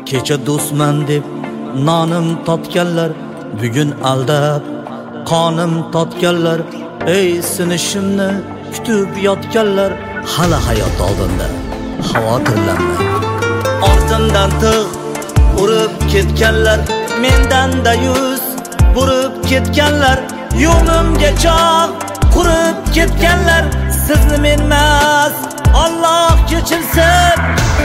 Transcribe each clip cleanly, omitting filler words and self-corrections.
Kecha do'stman deb nonim totganlar, bugun aldab qonim totganlar. Ey sinishimni kutib yotganlar, hali hayot oldinda, xavotirlanma. Ortimdan tig' urib ketganlar, mendan-da yuz burib ketganlar, yo'limga choq qurib ketganlar. Sizni men emas, Alloh kechirsin.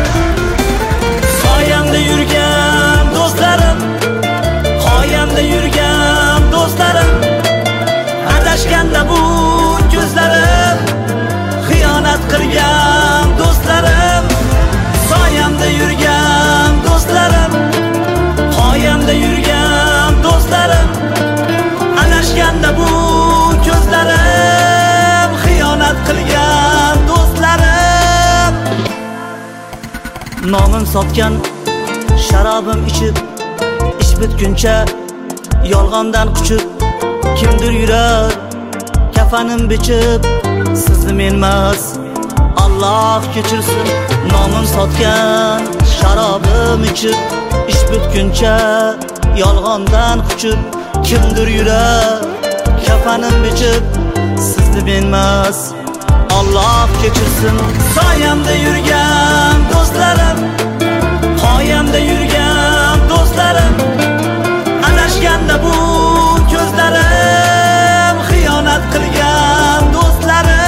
Soyamda yurgan do'stlarim, qoyamda yurgan do'stlarim, adashganda bu ko'zlarim, xiyonat qilgan do'stlarim. Soyamda yurgan do'stlarim, qoyamda yurgan do'stlarim, adashganda bu ko'zlarim, xiyonat qilgan do'stlarim. Nomim sotgan sharobim ichib, ish bitguncha yolg'ondan quchib, kimdir yurar kafanim bichib. Sizni men emas, Alloh kechirsin. Nomim sotgan sharobim ichib, ish bitguncha yolg'ondan quchib, kimdir yurar kafanim bichib. Sizni men emas, Alloh kechirsin. Soyamda yurgan do'stlarim, qoyamda yurgan do'stlarim, adashganda bu ko'zlarim, xiyonat qilgan do'stlarim.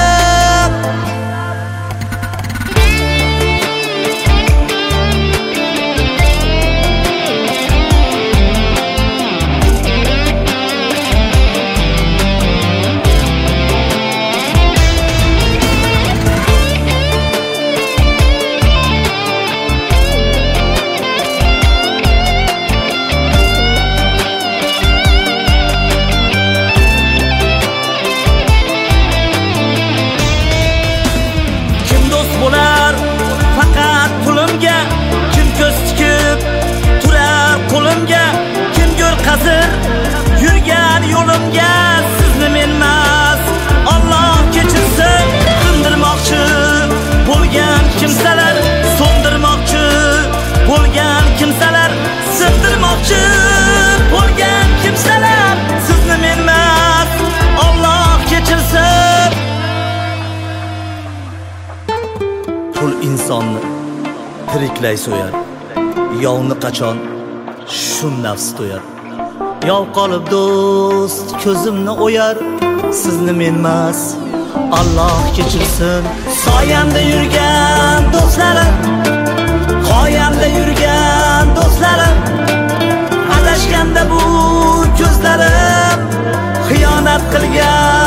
Yurgan yo'limga sizni men emas, Alloh kechirsin. Qindirmoqchi bo'lgan kimsalar, so'ndirmoqchi bo'lgan kimsalar, sindirmoqchi bo'lgan kimsalar, sizni men emas, Alloh kechirsin. Pul insonni tiriklay so'yar, yovni qachon shu nafs to'yar. Yov qolib do'st ko'zimni o'yar, sizni men emas, Alloh kechirsin. Soyamda yurgan do'stlarim, qoyamda yurgan do'stlarim, adashganda bu ko'zlarim, xiyonat qilgan